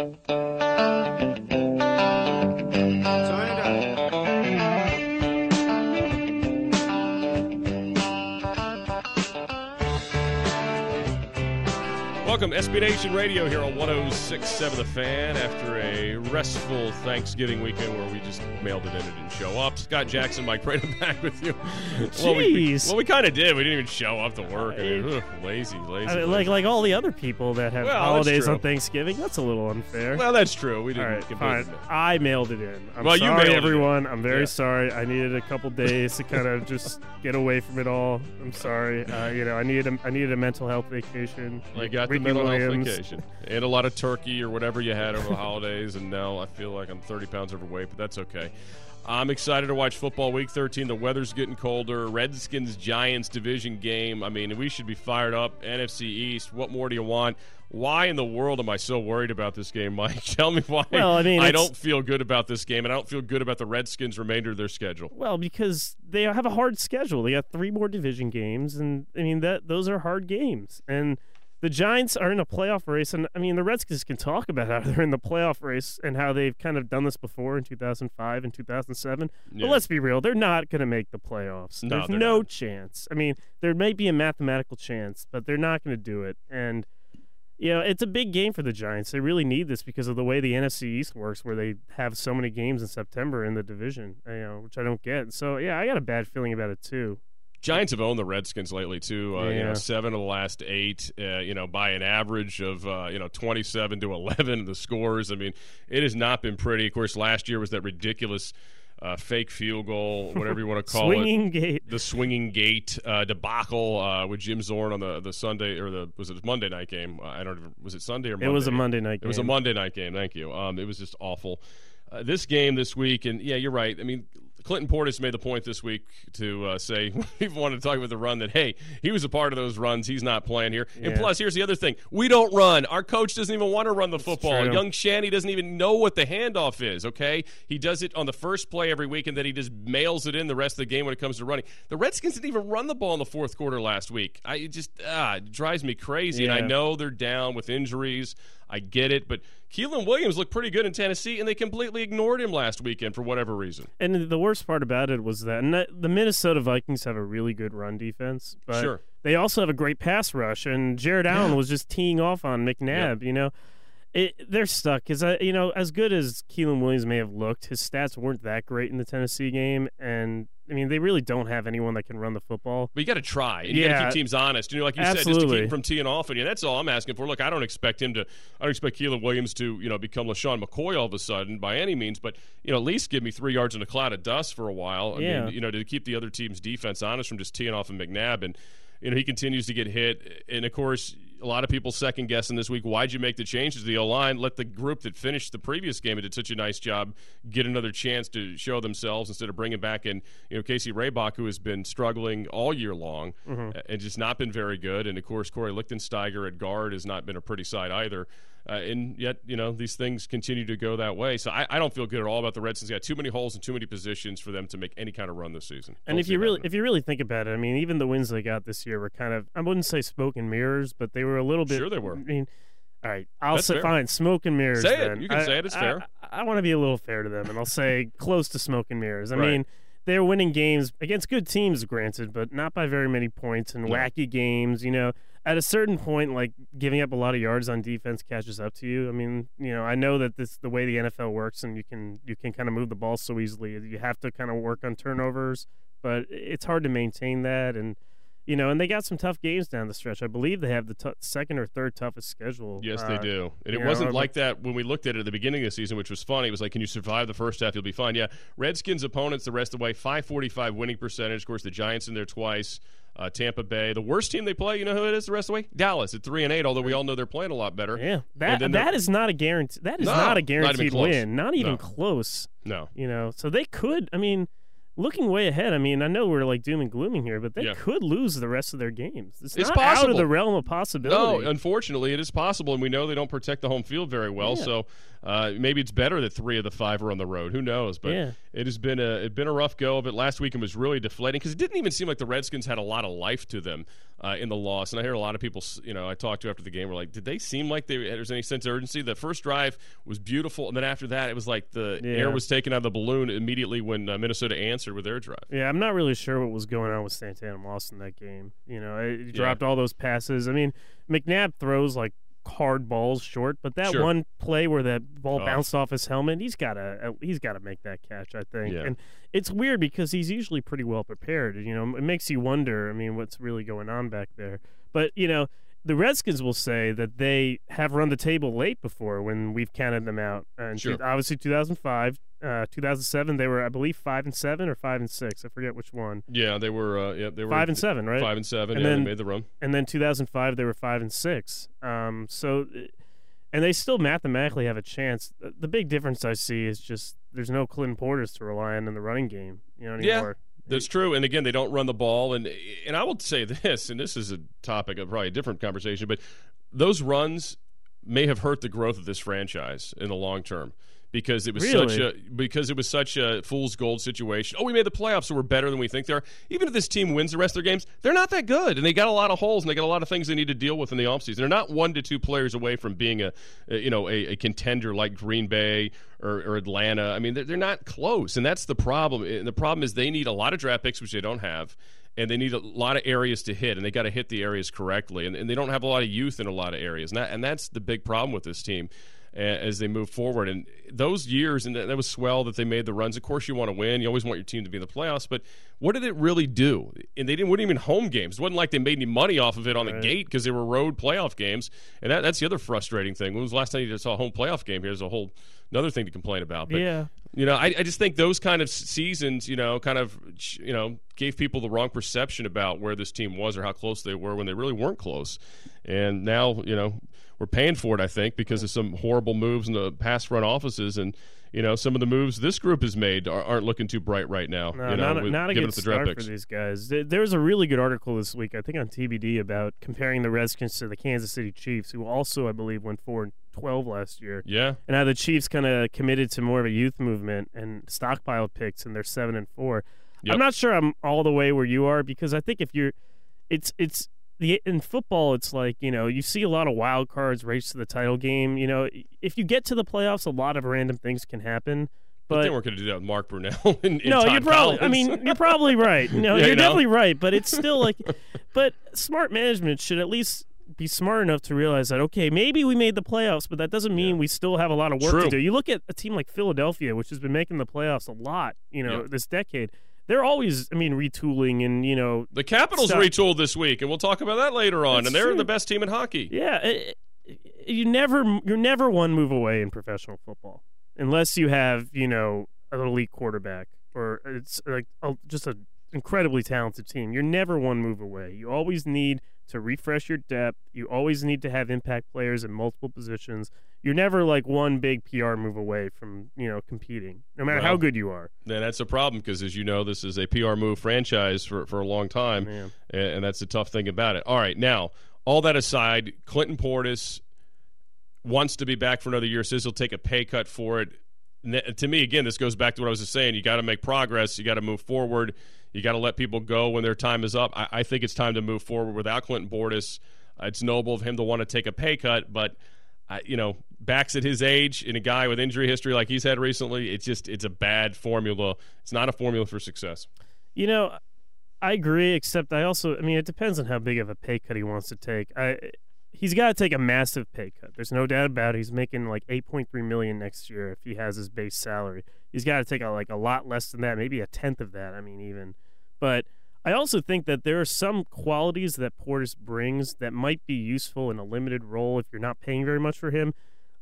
Welcome, SB Nation Radio here on 106.7 The Fan after a restful Thanksgiving weekend where we just mailed it in and didn't show up. Scott Jackson, Mike Braden back with you. Jeez. Well, we kind of did. We didn't even show up to work. Lazy. Like all the other people that have holidays on Thanksgiving. That's a little unfair. Well, that's true. We didn't. All right, fine. I mailed it in. I'm you sorry, mailed everyone. I'm very sorry. I needed a couple days to kind of just get away from it all. I'm sorry. I needed a mental health vacation. You got the mental health vacation. And a lot of turkey or whatever you had over the holidays, and now I feel like I'm 30 pounds overweight, but that's okay. I'm excited to watch football week 13. The weather's getting colder. Redskins-Giants division game. I mean, we should be fired up. NFC East, what more do you want? Why in the world am I so worried about this game, Mike? Tell me why. Well, I don't feel good about this game, and I don't feel good about the Redskins' remainder of their schedule. Well, because they have a hard schedule. They got 3 more division games, and, those are hard games. And the Giants are in a playoff race, and, the Redskins can talk about how they're in the playoff race and how they've kind of done this before in 2005 and 2007. Yeah. But let's be real. They're not going to make the playoffs. There's no chance. There may be a mathematical chance, but they're not going to do it. And, it's a big game for the Giants. They really need this because of the way the NFC East works, where they have so many games in September in the division, which I don't get. So, I got a bad feeling about it, too. Giants have owned the Redskins lately, too. 7 of the last 8, by an average of, 27 to 11 in the scores. It has not been pretty. Of course, last year was that ridiculous fake field goal, whatever you want to call the swinging gate debacle with Jim Zorn on the Sunday, or was it Monday night game? Was it Sunday or Monday? It was a Monday night game. It was a Monday night game, thank you. It was just awful. This game this week, and, you're right. Clinton Portis made the point this week to say, people wanted to talk about the run, that, hey, he was a part of those runs. He's not playing here. Yeah. And plus, here's the other thing. We don't run. Our coach doesn't even want to run the football. Young Shanny doesn't even know what the handoff is, okay? He does it on the first play every week, and then he just mails it in the rest of the game when it comes to running. The Redskins didn't even run the ball in the fourth quarter last week. It drives me crazy, and I know they're down with injuries. I get it, but Keelan Williams looked pretty good in Tennessee, and they completely ignored him last weekend for whatever reason. And the worst part about it was that the Minnesota Vikings have a really good run defense, but they also have a great pass rush, and Jared Allen was just teeing off on McNabb, They're stuck because, as good as Keelan Williams may have looked, his stats weren't that great in the Tennessee game, and they really don't have anyone that can run the football. But you got to try, and you got to keep teams honest. Like you said, just to keep him from teeing off on you. That's all I'm asking for. Look, I don't expect Keelan Williams to, become LaShawn McCoy all of a sudden by any means, but at least give me 3 yards in a cloud of dust for a while. To keep the other team's defense honest from just teeing off of McNabb, and he continues to get hit, and of course, a lot of people second-guessing this week, why'd you make the changes to the O-line? Let the group that finished the previous game and did such a nice job get another chance to show themselves instead of bringing back in, Casey Raybach, who has been struggling all year long and just not been very good. And, of course, Corey Lichtensteiger at guard has not been a pretty sight either. And yet, these things continue to go that way. So I don't feel good at all about the Redskins. They got too many holes and too many positions for them to make any kind of run this season. And if you really think about it, even the wins they got this year were kind of, I wouldn't say smoke and mirrors, but they were a little bit. Sure they were. All right, I'll say fine, smoke and mirrors. Say it. Then. You can say it. It's fair. I want to be a little fair to them, and I'll say close to smoke and mirrors. They're winning games against good teams, granted, but not by very many points and wacky games. At a certain point, like giving up a lot of yards on defense catches up to you. I know that this the way the NFL works, and you can kind of move the ball so easily. You have to kind of work on turnovers, but it's hard to maintain that. And and they got some tough games down the stretch. I believe they have the second or third toughest schedule. Yes, they do. And it wasn't like that when we looked at it at the beginning of the season, which was funny. It was like, can you survive the first half? You'll be fine. Yeah, Redskins opponents the rest of the way, 545 winning percentage. Of course, the Giants in there twice. Tampa Bay, the worst team they play, you know who it is the rest of the way? Dallas at 3-8. Although we all know they're playing a lot better. Yeah, that is not a guarantee. That is not a guaranteed win. Not even close. No. So they could. Looking way ahead, I know we're like doom and glooming here, but they could lose the rest of their games. It's not possible. Out of the realm of possibility. No, unfortunately, it is possible, and we know they don't protect the home field very well. So, Maybe it's better that 3 of the 5 are on the road. Who knows? But it has been a rough go of it. Last weekend was really deflating because it didn't even seem like the Redskins had a lot of life to them in the loss. And I hear a lot of people, I talked to after the game, were like, did they seem like there was any sense of urgency? The first drive was beautiful, and then after that, it was like the air was taken out of the balloon immediately when Minnesota answered with their drive. Yeah, I'm not really sure what was going on with Santana Moss in that game. He dropped all those passes. I mean, McNabb throws like hard balls short, but that one play where that ball bounced off his helmet, he's got to make that catch, I think. And it's weird because he's usually pretty well prepared. It makes you wonder, what's really going on back there. But, the Redskins will say that they have run the table late before when we've counted them out. And obviously 2005, 2007 they were, I believe, 5-7 or 5-6. I forget which one. Yeah, they were 5-7, right? 5-7. And then, they made the run. And then 2005 they were 5-6. And they still mathematically have a chance. The big difference I see is just there's no Clinton Portis to rely on in the running game, anymore. Yeah. That's true, and again, they don't run the ball, and I will say this, and this is a topic of probably a different conversation, but those runs may have hurt the growth of this franchise in the long term because it was such a fool's gold situation. Oh, we made the playoffs, so we're better than we think they are. Even if this team wins the rest of their games, they're not that good, and they got a lot of holes, and they got a lot of things they need to deal with in the offseason. They're not 1 to 2 players away from being a contender like Green Bay or Atlanta. They're not close, and that's the problem. And the problem is they need a lot of draft picks, which they don't have, and they need a lot of areas to hit, and they got to hit the areas correctly. And they don't have a lot of youth in a lot of areas, and that's the big problem with this team as they move forward. And those years, and that was swell that they made the runs. Of course, you want to win. You always want your team to be in the playoffs. But what did it really do? And they weren't even home games. It wasn't like they made any money off of it on the gate because they were road playoff games. And that's the other frustrating thing. When was the last time you saw a home playoff game? Here's another thing to complain about. But, I just think those kind of seasons, gave people the wrong perception about where this team was or how close they were when they really weren't close. And now, we're paying for it, I think, because of some horrible moves in the past front offices. And, some of the moves this group has made aren't looking too bright right now. No, not a good start for these guys. There's a really good article this week, I think on TBD, about comparing the Redskins to the Kansas City Chiefs, who also, I believe, went 4-12 last year. Yeah. And how the Chiefs kind of committed to more of a youth movement and stockpiled picks, and they're 7-4. Yep. I'm not sure I'm all the way where you are, because I think in football, it's like, you see a lot of wild cards race to the title game. If you get to the playoffs, a lot of random things can happen. But they weren't going to do that with Mark Brunell. You're probably right. No, you're definitely right. But it's still like, but smart management should at least be smart enough to realize that, okay, maybe we made the playoffs, but that doesn't mean we still have a lot of work to do. You look at a team like Philadelphia, which has been making the playoffs a lot, this decade. They're always, retooling and, The Capitals retooled this week, and we'll talk about that later on, and they're the best team in hockey. Yeah, you're never one move away in professional football unless you have, an elite quarterback or it's like just an incredibly talented team. You're never one move away. You always need to refresh your depth. You always need to have impact players in multiple positions. You're never like one big PR move away from, competing, no matter how good you are. Yeah, that's a problem because, as you know, this is a PR move franchise for a long time, and that's the tough thing about it. All right, now, all that aside, Clinton Portis wants to be back for another year, says he'll take a pay cut for it. To me, again, this goes back to what I was just saying. You got to make progress. You got to move forward. You got to let people go when their time is up. I think it's time to move forward without Clinton Portis. It's noble of him to want to take a pay cut, but backs at his age and a guy with injury history like he's had recently, it's a bad formula. It's not a formula for success. I agree, except it depends on how big of a pay cut he wants to take. He's got to take a massive pay cut. There's no doubt about it. He's making like $8.3 million next year if he has his base salary. He's got to take a lot less than that, maybe a tenth of that. even. But I also think that there are some qualities that Portis brings that might be useful in a limited role if you're not paying very much for him.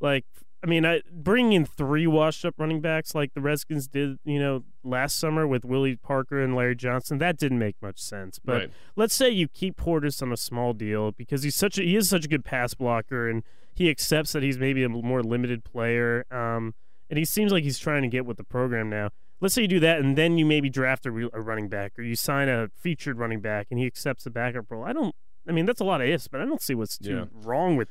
Bringing in 3 washed-up running backs like the Redskins did, last summer with Willie Parker and Larry Johnson, that didn't make much sense. But let's say you keep Portis on a small deal because he is such a good pass blocker, and he accepts that he's maybe a more limited player, and he seems like he's trying to get with the program now. Let's say you do that, and then you maybe draft a running back, or you sign a featured running back, and he accepts the backup role. That's a lot of ifs, but I don't see what's too wrong with that.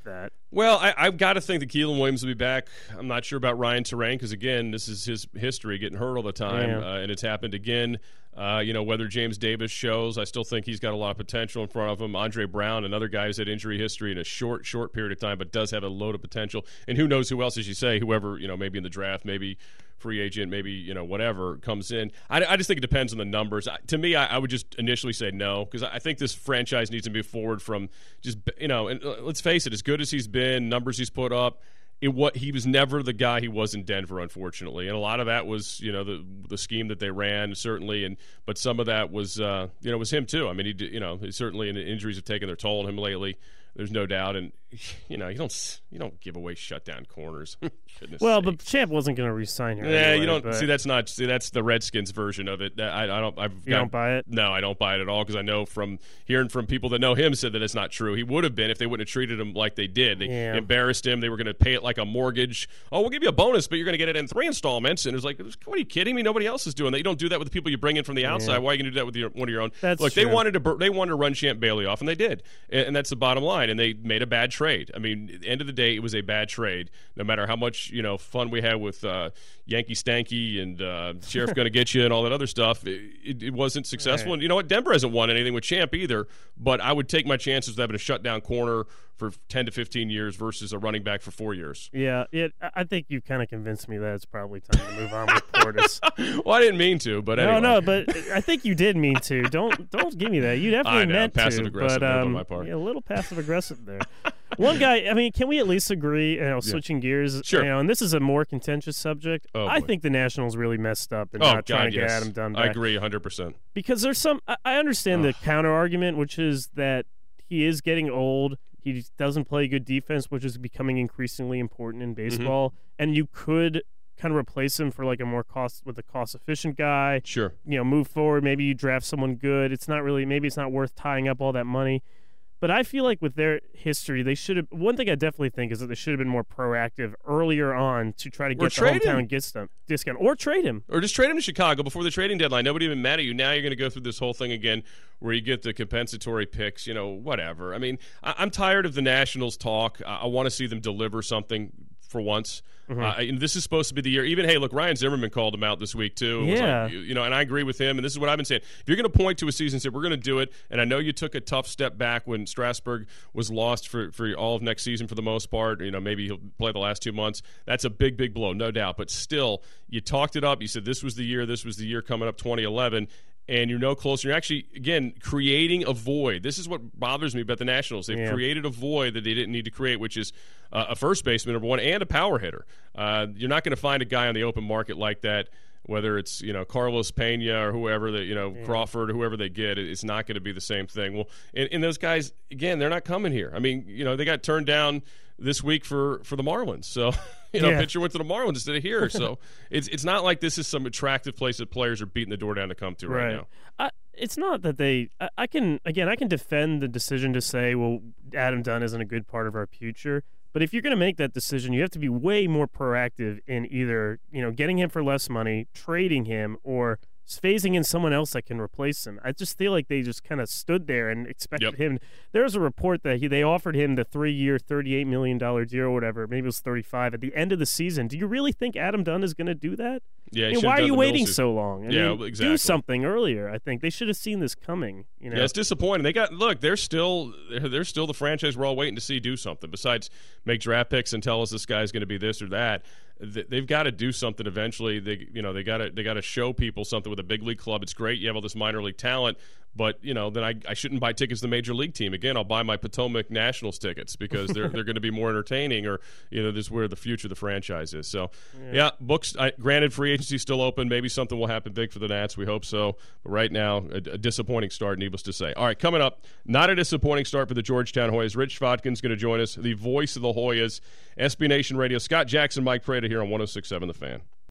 Well, I've got to think that Keelan Williams will be back. I'm not sure about Ryan Terrain because, again, this is his history, getting hurt all the time, and it's happened again. Whether James Davis shows, I still think he's got a lot of potential in front of him. Andre Brown, another guy who's had injury history in a short period of time, but does have a load of potential. And who knows who else, as you say, whoever, maybe in the draft, maybe free agent, maybe, whatever comes in. I just think it depends on the numbers. To me, I would just initially say no, because I think this franchise needs to move forward from just, and let's face it, as good as he's been, numbers he's put up, he was never the guy he was in Denver, unfortunately, and a lot of that was the scheme that they ran, certainly, but some of that was was him too. I mean, he certainly, and injuries have taken their toll on him lately. There's no doubt, and you don't give away shutdown corners. Well, but Champ wasn't going to re-sign here. Yeah, anyway, you don't but... that's the Redskins version of it. I don't. You don't buy it? No, I don't buy it at all because I know from hearing from people that know him said that it's not true. He would have been if they wouldn't have treated him like they did. They embarrassed him. They were going to pay it like a mortgage. Oh, we'll give you a bonus, but you're going to get it in 3 installments. And it was like, what are you kidding me? Nobody else is doing that. You don't do that with the people you bring in from the outside. Why are you going to do that with one of your own? Look, true. they wanted to run Champ Bailey off, and they did, and that's the bottom line. And they made a bad trade. I mean, at the end of the day, it was a bad trade. No matter how much fun we had with Yankee Stanky and Sheriff going to get you and all that other stuff, it wasn't successful. Right. And you know what? Denver hasn't won anything with Champ either. But I would take my chances with having a shutdown corner for 10 to 15 years versus a running back for 4 years. Yeah, I think you kind of convinced me that it's probably time to move on with Portis. Well, I didn't mean to, but anyway. No, but I think you did mean to. Don't give me that. You definitely meant passive to. Aggressive on my part. Yeah, a little passive aggressive there. One guy, I mean, can we at least agree, switching gears, sure. And this is a more contentious subject. I think the Nationals really messed up in not trying to get Adam Dunn back. I agree 100%. Because there's I understand the counter-argument, which is that he is getting old. He doesn't play good defense, which is becoming increasingly important in baseball. And you could kind of replace him for like a cost-efficient guy. Sure. Move forward. Maybe you draft someone good. Maybe it's not worth tying up all that money. But I feel like with their history, they should have. One thing I definitely think is that they should have been more proactive earlier on to try to get the hometown discount, or trade him, or just trade him to Chicago before the trading deadline. Nobody even mad at you. Now you're going to go through this whole thing again, where you get the compensatory picks. Whatever. I mean, I'm tired of the Nationals talk. I want to see them deliver something for once. And this is supposed to be the year. Even, hey, look, Ryan Zimmerman called him out this week, too. Yeah. And I agree with him. And this is what I've been saying. If you're going to point to a season and say, we're going to do it, and I know you took a tough step back when Strasburg was lost for all of next season for the most part. Maybe he'll play the last 2 months. That's a big, big blow, no doubt. But still, you talked it up. You said this was the year coming up 2011. And you're no closer. You're actually, again, creating a void. This is what bothers me about the Nationals. They've created a void that they didn't need to create, which is a first baseman, number one, and a power hitter. You're not going to find a guy on the open market like that, whether it's Carlos Pena or whoever, Crawford or whoever they get. It's not going to be the same thing. Well, and those guys, again, they're not coming here. I mean, they got turned down this week for the Marlins. So, pitcher went to the Marlins instead of here. So it's not like this is some attractive place that players are beating the door down to come to right now. It's not that I can defend the decision to say, well, Adam Dunn isn't a good part of our future. But if you're going to make that decision, you have to be way more proactive in either, getting him for less money, trading him, or phasing in someone else that can replace him. I just feel like they just kind of stood there and expected him. There was a report that they offered him the 3-year, $38 million deal or whatever. Maybe it was 35 at the end of the season. Do you really think Adam Dunn is going to do that? Yeah. Why are you waiting so long? Exactly. Do something earlier. I think they should have seen this coming. Yeah, it's disappointing. They're still the franchise we're all waiting to see do something besides make draft picks and tell us this guy's going to be this or that. They've got to do something eventually. They got to show people something with a big league club. It's great you have all this minor league talent, but then I shouldn't buy tickets to the major league team. Again, I'll buy my Potomac Nationals tickets because they're going to be more entertaining, or this is where the future of the franchise is. So books. Granted, free agency still open. Maybe something will happen big for the Nats. We hope so. But right now, a disappointing start, needless to say. All right, coming up, not a disappointing start for the Georgetown Hoyas. Rich Vodkin's going to join us, the voice of the Hoyas, SB Nation Radio. Scott Jackson, Mike Prada here on 106.7 The Fan.